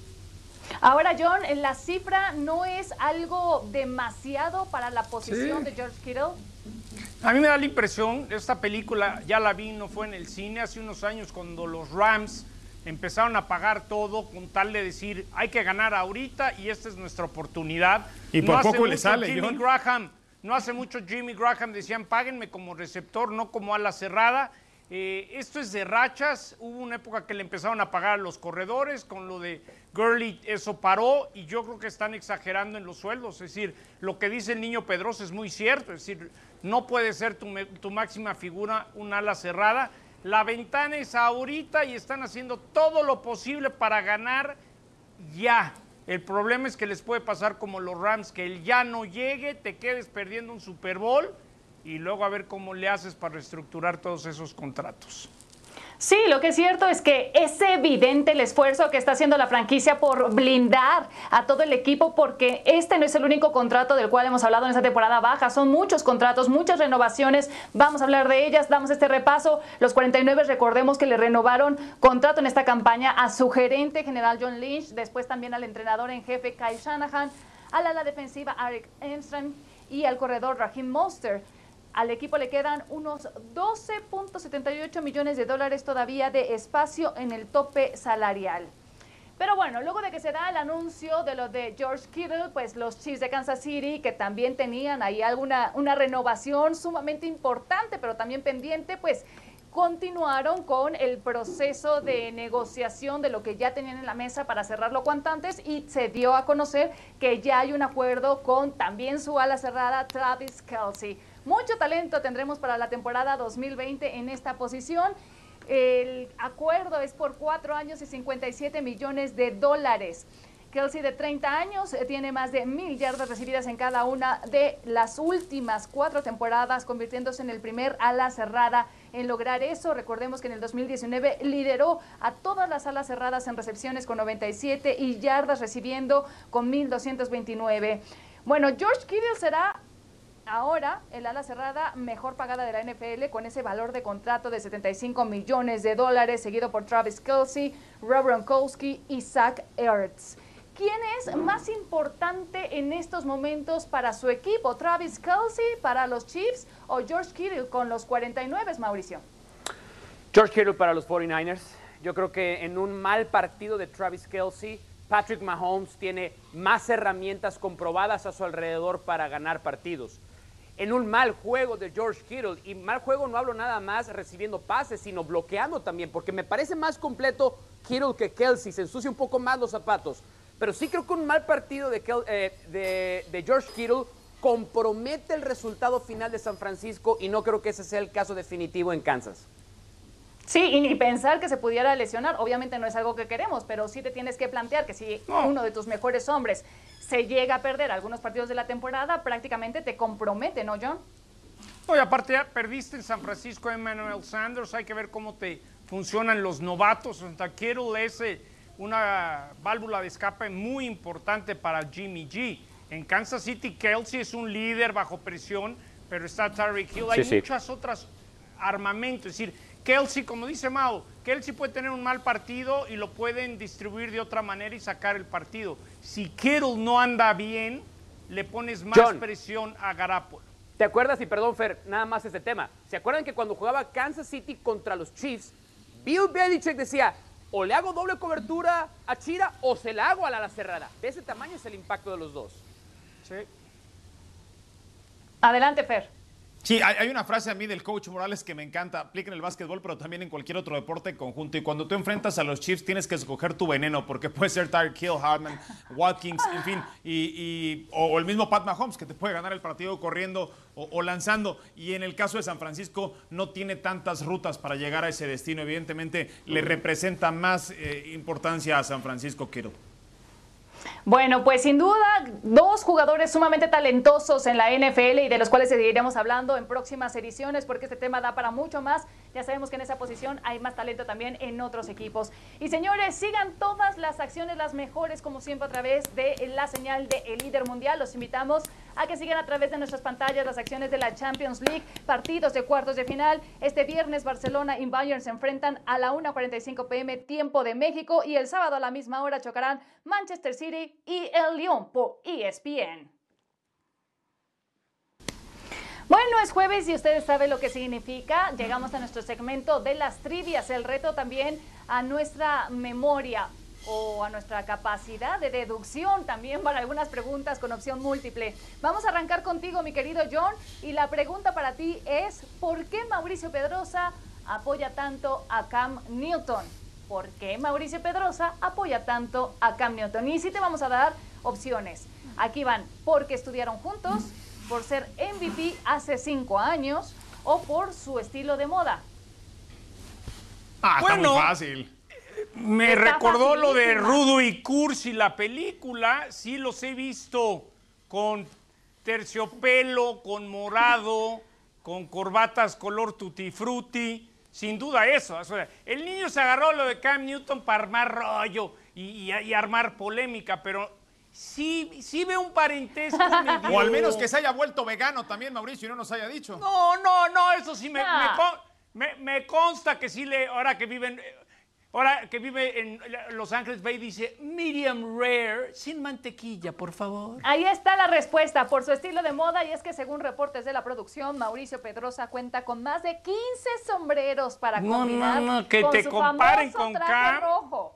Ahora, John, la cifra no es algo demasiado para la posición de George Kittle. A mí me da la impresión, esta película ya la vi, no fue en el cine, hace unos años cuando los Rams empezaron a pagar todo con tal de decir, hay que ganar ahorita y esta es nuestra oportunidad. Y por poco le sale, Jimmy Graham, no hace mucho Jimmy Graham decían, páguenme como receptor, no como ala cerrada. Esto es de rachas. Hubo una época que le empezaron a pagar a los corredores, con lo de Gurley eso paró y yo creo que están exagerando en los sueldos. Es decir, lo que dice el Niño Pedroso es muy cierto, es decir, no puede ser tu máxima figura un ala cerrada. La ventana es ahorita y están haciendo todo lo posible para ganar ya. El problema es que les puede pasar como los Rams, que el ya no llegue, te quedes perdiendo un Super Bowl y luego a ver cómo le haces para reestructurar todos esos contratos. Sí, lo que es cierto es que es evidente el esfuerzo que está haciendo la franquicia por blindar a todo el equipo, porque este no es el único contrato del cual hemos hablado en esta temporada baja. Son muchos contratos, muchas renovaciones. Vamos a hablar de ellas, damos este repaso. Los 49, recordemos que le renovaron contrato en esta campaña a su gerente general John Lynch, después también al entrenador en jefe Kyle Shanahan, al ala defensiva Eric Armstrong y al corredor Raheem Mostert. Al equipo le quedan unos 12.78 millones de dólares todavía de espacio en el tope salarial. Pero bueno, luego de que se da el anuncio de lo de George Kittle, pues los Chiefs de Kansas City, que también tenían ahí una renovación sumamente importante, pero también pendiente, pues continuaron con el proceso de negociación de lo que ya tenían en la mesa para cerrarlo cuanto antes, y se dio a conocer que ya hay un acuerdo con también su ala cerrada, Travis Kelce. Mucho talento tendremos para la temporada 2020 en esta posición. El acuerdo es por 4 años y 57 millones de dólares. Kelce, de 30 años, tiene más de 1,000 yardas recibidas en cada una de las últimas 4 temporadas, convirtiéndose en el primer ala cerrada en lograr eso. Recordemos que en el 2019 lideró a todas las alas cerradas en recepciones con 97 y yardas recibiendo con 1,229. Bueno, George Kittle será ahora el ala cerrada mejor pagada de la NFL, con ese valor de contrato de 75 millones de dólares, seguido por Travis Kelce, Rob Gronkowski y Zach Ertz. ¿Quién es más importante en estos momentos para su equipo? ¿Travis Kelce para los Chiefs o George Kittle con los 49, Mauricio? George Kittle para los 49ers. Yo creo que en un mal partido de Travis Kelce, Patrick Mahomes tiene más herramientas comprobadas a su alrededor para ganar partidos. En un mal juego de George Kittle, y mal juego no hablo nada más recibiendo pases, sino bloqueando también, porque me parece más completo Kittle que Kelce, se ensucia un poco más los zapatos. Pero sí creo que un mal partido de George Kittle compromete el resultado final de San Francisco, y no creo que ese sea el caso definitivo en Kansas. Sí, y ni pensar que se pudiera lesionar. Obviamente no es algo que queremos, pero sí te tienes que plantear que si uno de tus mejores hombres se llega a perder algunos partidos de la temporada, prácticamente te compromete, ¿no, John? Oye, aparte ya perdiste en San Francisco a Emmanuel Sanders, hay que ver cómo te funcionan los novatos. Kittle es una válvula de escape muy importante para Jimmy G. En Kansas City, Kelce es un líder bajo presión, pero está Tyreek Hill. Hay muchas otras armamentos. Es decir, Kelce, como dice Mau, Kelce puede tener un mal partido y lo pueden distribuir de otra manera y sacar el partido. Si Kittle no anda bien, le pones más presión a Garoppolo. ¿Te acuerdas? Y perdón, Fer, nada más este tema. ¿Se acuerdan que cuando jugaba Kansas City contra los Chiefs, Bill Belichick decía, o le hago doble cobertura a Chira o se la hago a la cerrada? De ese tamaño es el impacto de los dos. Sí. Adelante, Fer. Sí, hay una frase a mí del coach Morales que me encanta, aplica en el básquetbol, pero también en cualquier otro deporte conjunto. Y cuando tú enfrentas a los Chiefs, tienes que escoger tu veneno, porque puede ser Tyreek Hill, Hartman, Watkins, en fin, o el mismo Pat Mahomes, que te puede ganar el partido corriendo o lanzando. Y en el caso de San Francisco, no tiene tantas rutas para llegar a ese destino. Evidentemente, le representa más importancia a San Francisco Kittle. Bueno, pues sin duda, dos jugadores sumamente talentosos en la NFL y de los cuales seguiremos hablando en próximas ediciones porque este tema da para mucho más. Ya sabemos que en esa posición hay más talento también en otros equipos. Y señores, sigan todas las acciones, las mejores, como siempre, a través de la señal de El Líder Mundial. Los invitamos a que sigan a través de nuestras pantallas las acciones de la Champions League, partidos de cuartos de final. Este viernes Barcelona y Bayern se enfrentan a la 1:45 p.m. tiempo de México y el sábado a la misma hora chocarán Manchester City y el Lyon por ESPN. Bueno, es jueves y ustedes saben lo que significa. Llegamos a nuestro segmento de las trivias, el reto también a nuestra memoria o a nuestra capacidad de deducción también para algunas preguntas con opción múltiple. Vamos a arrancar contigo, mi querido John, y la pregunta para ti es ¿por qué Mauricio Pedrosa apoya tanto a Cam Newton? ¿Por qué Mauricio Pedrosa apoya tanto a Cam Newton? Y sí te vamos a dar opciones. Aquí van, porque estudiaron juntos, por ser MVP hace 5 años o por su estilo de moda. Está muy fácil. Me recordó lo de Rudo y Cursi, la película. Sí los he visto con terciopelo, con morado, con corbatas color tutti frutti. Sin duda eso. O sea, el niño se agarró lo de Cam Newton para armar rollo y armar polémica, pero sí ve un parentesco medio... O al menos que se haya vuelto vegano también, Mauricio, y no nos haya dicho. No, eso sí me consta que sí ahora que vive en Los Ángeles Bay, dice medium rare, sin mantequilla, por favor. Ahí está la respuesta, por su estilo de moda, y es que según reportes de la producción, Mauricio Pedrosa cuenta con más de 15 sombreros para combinar que con te su comparen famoso con traje Cam. rojo.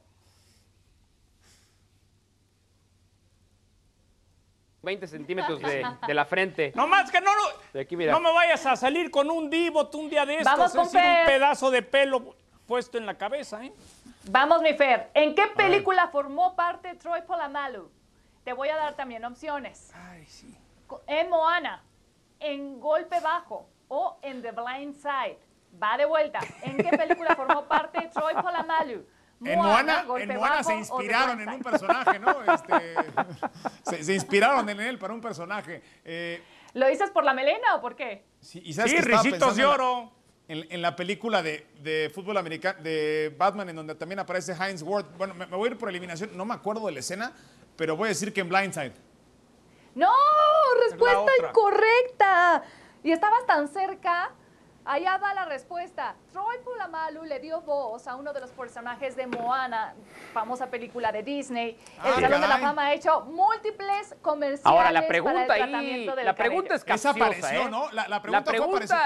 20 centímetros de la frente. No más que no me vayas a salir con un divot un día de estos. Vamos con es decir, Fer. un pedazo de pelo puesto en la cabeza, ¿eh? Vamos, mi Fer. ¿En qué película formó parte Troy Polamalu? Te voy a dar también opciones. Ay, sí. En Moana, en Golpe Bajo o en The Blind Side. Va de vuelta. ¿En qué película formó parte Troy Polamalu? En Moana se inspiraron en un personaje, ¿no? Se inspiraron en él para un personaje. ¿Lo dices por la melena o por qué? Sí, y sabes Sí, que estaba Ricitos de pensando Oro. en la película de fútbol americano, de Batman, en donde también aparece Hines Ward. Bueno, me voy a ir por eliminación, no me acuerdo de la escena, pero voy a decir que en Blindside. ¡No! ¡Respuesta incorrecta! Y estabas tan cerca. Allá va la respuesta. Troy Polamalu le dio voz a uno de los personajes de Moana, famosa película de Disney. El Salón de la Fama ha hecho múltiples comerciales. Ahora, la pregunta para el ahí, tratamiento del la pregunta es capciosa, Esa apareció, ¿no? La pregunta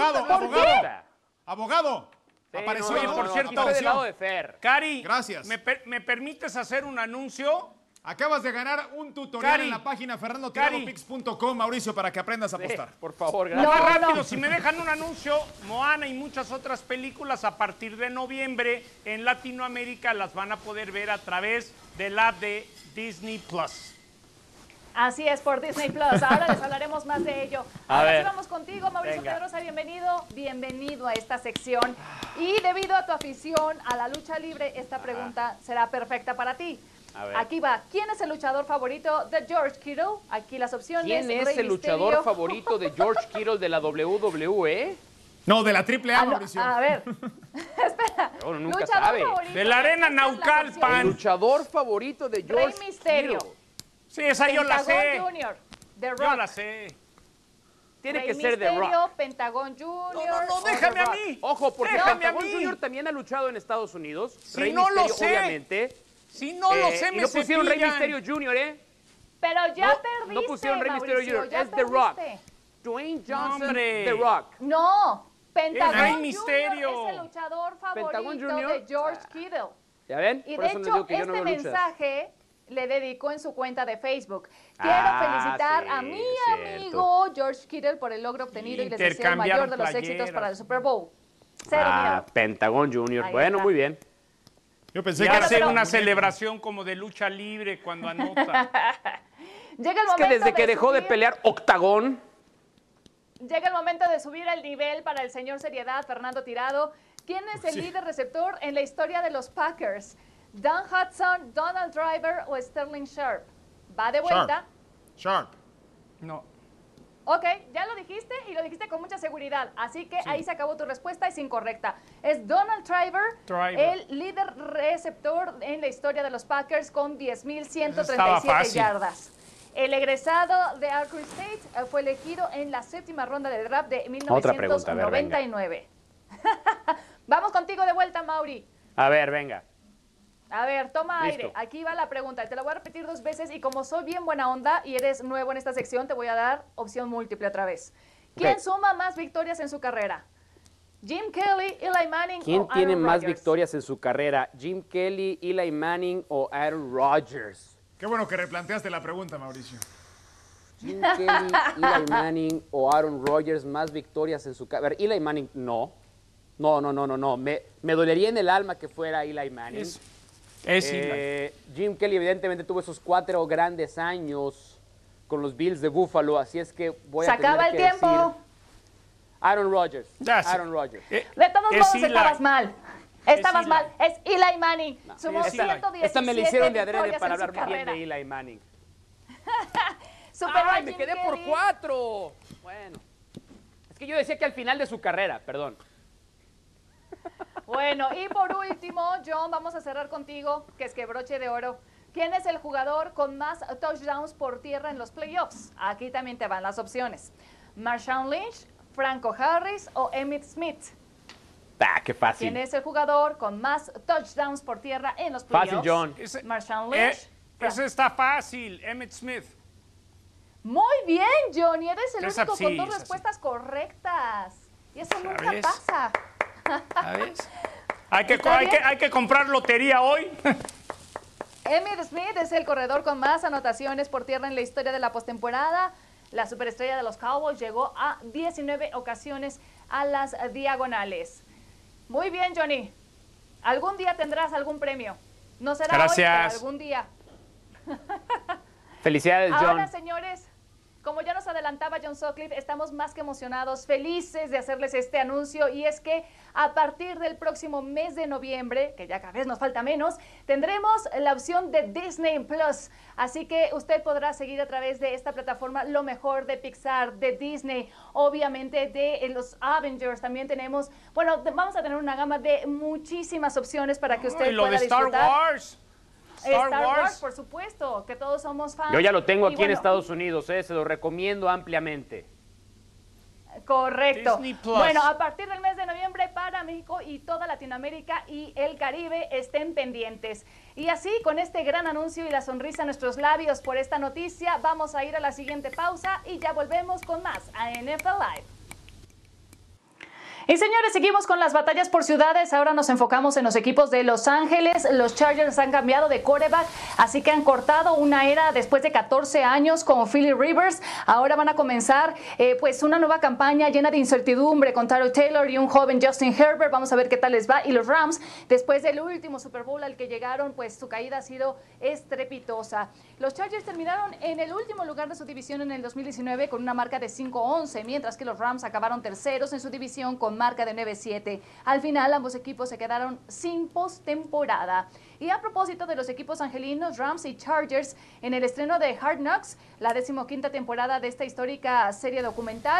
Abogado. Sí, apareció. no, por cierto, estoy del lado de Fer. Cari, gracias. ¿Me permites hacer un anuncio? Acabas de ganar un tutorial en la página fernandotiraropix.com, Mauricio, para que aprendas a apostar. Por favor, gracias. Más rápido, si me dejan un anuncio, Moana y muchas otras películas a partir de noviembre en Latinoamérica las van a poder ver a través del app de Disney Plus. Así es, por Disney Plus. Ahora les hablaremos más de ello. Ahora sí vamos contigo, Mauricio Pedrosa, bienvenido a esta sección. Y debido a tu afición a la lucha libre, esta pregunta será perfecta para ti. Aquí va. ¿Quién es el luchador favorito de George Kittle? Aquí las opciones. ¿Quién es el luchador favorito de George Kittle de la WWE? No, de la AAA, Mauricio. A ver, espera. Uno nunca Luchador sabe. favorito. De la Arena Estas son las Naucalpan. El opciones. luchador favorito de George Rey Misterio. Kittle. Sí, esa yo la Pentagón sé. Jr., The Rock. Yo la sé. Tiene Rey que ser The Misterio, Rock. Pentagón Jr. No, déjame a mí. Ojo, porque Déjame a Pentagón mí. Jr. también ha luchado en Estados Unidos. Si Rey no lo Misterio, sé. obviamente. Si no lo sé, Y me no pusieron Rey cepillan. Misterio Jr., ¿eh? Pero ya No, perdiste, no pusieron Rey Misterio Mauricio, Jr., ya es The Rock. perdiste. Dwayne Johnson, hombre. The Rock. No, Pentagón Rey Jr. Misterio. es el luchador favorito Pentagón Jr. de George Kittle. ¿Ya ven? Y Por de eso les hecho, digo que yo no este veo luchas. mensaje le dedicó en su cuenta de Facebook. Quiero felicitar sí, a mi cierto. amigo George Kittle por el logro obtenido y les deseo el mayor de los Intercambiaron éxitos playeras. para el Super Bowl. Cero miedo. Pentagón Jr. Ahí Bueno, está. muy bien. Yo pensé Y que era hace pero- una celebración como de lucha libre cuando anota. Llega el Es que momento desde que dejó de subir- pelear Octagón, Llega el momento de subir el nivel para el señor Seriedad, Fernando Tirado. ¿Quién es el líder receptor en la historia de los Packers? ¿Don Hudson, Donald Driver o Sterling Sharp? Va de vuelta. Sharp. No. Ok, ya lo dijiste y lo dijiste con mucha seguridad. Así que ahí se acabó tu respuesta, es incorrecta. Es Donald Driver, el líder receptor en la historia de los Packers con Estaba 10,137 fácil. yardas. El egresado de Arkansas State fue elegido en la 7ª ronda del draft de Otra pregunta, a ver, venga. 1999. Vamos contigo de vuelta, Mauri. a ver, venga. A ver, toma Listo. aire. Aquí va la pregunta. Te la voy a repetir 2 veces y como soy bien buena onda y eres nuevo en esta sección, te voy a dar opción múltiple otra vez. ¿Quién Ok. suma más victorias en su carrera? ¿Jim Kelly, Eli Manning ¿Quién o tiene Aaron más Rodgers? victorias en su carrera? ¿Jim Kelly, Eli Manning o Aaron Rodgers? Qué bueno que replanteaste la pregunta, Mauricio. Jim Kelly, Eli Manning o Aaron Rodgers más victorias en su carrera. A ver, Eli Manning, no. No. Me dolería en el alma que fuera Eli Manning. Es Eli. Jim Kelly evidentemente tuvo esos 4 grandes años con los Bills de Buffalo, así es que voy Se a tener acaba el que tiempo. decir Aaron Rodgers. Ya sé. Aaron Rodgers. De todos Es modos, Eli. estabas mal. Estabas Eli. mal. Es Eli Manning. Sumó es Eli. 117 Esta me la hicieron de adrede victorias para en su hablar muy bien carrera. de Eli Manning. Superó a ¡Ay, me Jim quedé por Kelly. 4! Bueno. Es que yo decía que al final de su carrera, perdón. Bueno, y por último, John, vamos a cerrar contigo, que es que broche de oro. ¿Quién es el jugador con más touchdowns por tierra en los playoffs? Aquí también te van las opciones. Marshawn Lynch, Franco Harris o Emmitt Smith. Qué fácil. ¿Quién es el jugador con más touchdowns por tierra en los playoffs? Fácil, John. Marshawn Lynch. Ese está fácil. Emmitt Smith. Muy bien, John, y eres el Es único así, con 2 es así. respuestas correctas. Y eso nunca ¿Sabes? pasa. ¿Sabes? Hay que, ¿Está hay, que, bien? hay que comprar lotería hoy. Emmitt Smith es el corredor con más anotaciones por tierra en la historia de la postemporada. La superestrella de los Cowboys llegó a 19 ocasiones a las diagonales. Muy bien, Johnny. Algún día tendrás algún premio. No será hoy, pero Gracias. algún día. Felicidades, John. Ahora, señores, como ya nos adelantaba John Sutcliffe, estamos más que emocionados, felices de hacerles este anuncio, y es que a partir del próximo mes de noviembre, que ya cada vez nos falta menos, tendremos la opción de Disney Plus. Así que usted podrá seguir a través de esta plataforma lo mejor de Pixar, de Disney, obviamente de los Avengers. También tenemos, bueno, vamos a tener una gama de muchísimas opciones para que usted Y lo pueda de Star disfrutar. Wars. Star Wars, por supuesto, que todos somos fans. Yo ya lo tengo Y aquí en bueno, Estados Unidos, se lo recomiendo ampliamente. Correcto. Disney Plus. Bueno, a partir del mes de noviembre para México y toda Latinoamérica y el Caribe, estén pendientes. Y así, con este gran anuncio y la sonrisa en nuestros labios por esta noticia, vamos a ir a la siguiente pausa y ya volvemos con más a NFL Live. Y señores, seguimos con las batallas por ciudades. Ahora nos enfocamos en los equipos de Los Ángeles. Los Chargers han cambiado de quarterback, así que han cortado una era después de 14 años con Philip Rivers. Ahora van a comenzar pues una nueva campaña llena de incertidumbre con Tyrod Taylor y un joven Justin Herbert. Vamos a ver qué tal les va. Y los Rams, después del último Super Bowl al que llegaron, pues su caída ha sido estrepitosa. Los Chargers terminaron en el último lugar de su división en el 2019 con una marca de 5-11, mientras que los Rams acabaron terceros en su división con marca de 9-7. Al final, ambos equipos se quedaron sin postemporada. Y a propósito de los equipos angelinos, Rams y Chargers, en el estreno de Hard Knocks, la 15ª temporada de esta histórica serie documental,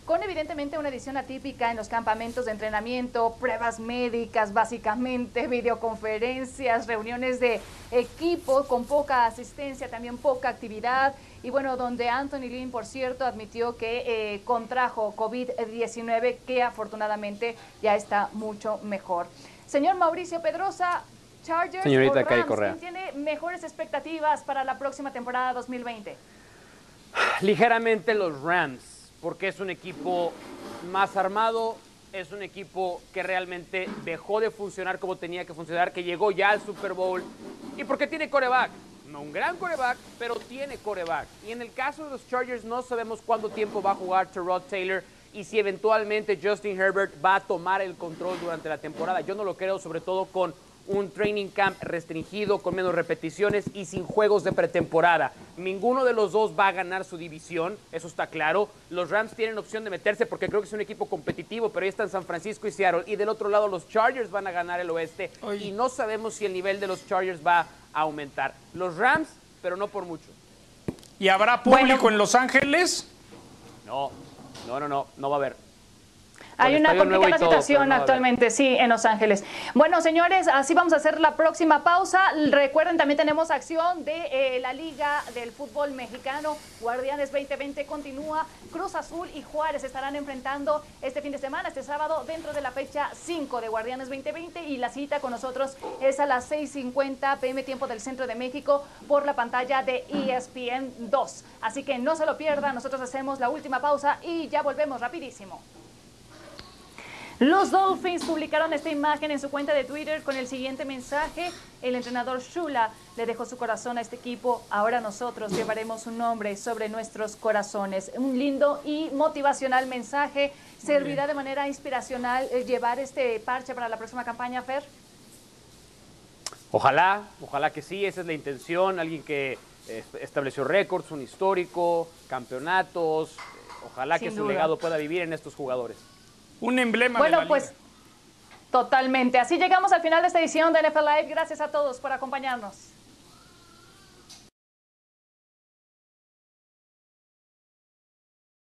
con evidentemente una edición atípica en los campamentos de entrenamiento, pruebas médicas, básicamente videoconferencias, reuniones de equipo con poca asistencia, también poca actividad. Y bueno, donde Anthony Lynn, por cierto, admitió que contrajo COVID-19, que afortunadamente ya está mucho mejor. Señor Mauricio Pedrosa, Chargers Señorita o Rams, Cari Correa, ¿quién tiene mejores expectativas para la próxima temporada 2020? Ligeramente los Rams, porque es un equipo más armado, es un equipo que realmente dejó de funcionar como tenía que funcionar, que llegó ya al Super Bowl, y porque tiene quarterback. No un gran quarterback, pero tiene quarterback. Y en el caso de los Chargers no sabemos cuánto tiempo va a jugar Tyrod Taylor y si eventualmente Justin Herbert va a tomar el control durante la temporada. Yo no lo creo, sobre todo con un training camp restringido, con menos repeticiones y sin juegos de pretemporada. Ninguno de los dos va a ganar su división, eso está claro. Los Rams tienen opción de meterse porque creo que es un equipo competitivo, pero ahí están San Francisco y Seattle. Y del otro lado los Chargers van a ganar el oeste. Y no sabemos si el nivel de los Chargers va a aumentar. Los Rams, pero no por mucho. ¿Y habrá público en Los Ángeles? No va a haber. Hay una complicada situación actualmente, sí, en Los Ángeles. Bueno, señores, así vamos a hacer la próxima pausa. Recuerden, también tenemos acción de la Liga del Fútbol Mexicano. Guardianes 2020 continúa. Cruz Azul y Juárez estarán enfrentando este fin de semana, este sábado, dentro de la fecha 5 de Guardianes 2020. Y la cita con nosotros es a las 6:50 p.m. tiempo del Centro de México por la pantalla de ESPN 2. Así que no se lo pierdan. Nosotros hacemos la última pausa y ya volvemos rapidísimo. Los Dolphins publicaron esta imagen en su cuenta de Twitter con el siguiente mensaje. El entrenador Shula le dejó su corazón a este equipo. Ahora nosotros llevaremos su nombre sobre nuestros corazones. Un lindo y motivacional mensaje. ¿Servirá de manera inspiracional llevar este parche para la próxima campaña, Fer? Ojalá que sí, esa es la intención. Alguien que estableció récords, un histórico, campeonatos. Ojalá que su legado pueda vivir en estos jugadores. Un emblema de la liga. Pues totalmente. Así llegamos al final de esta edición de NFL Live. Gracias a todos por acompañarnos.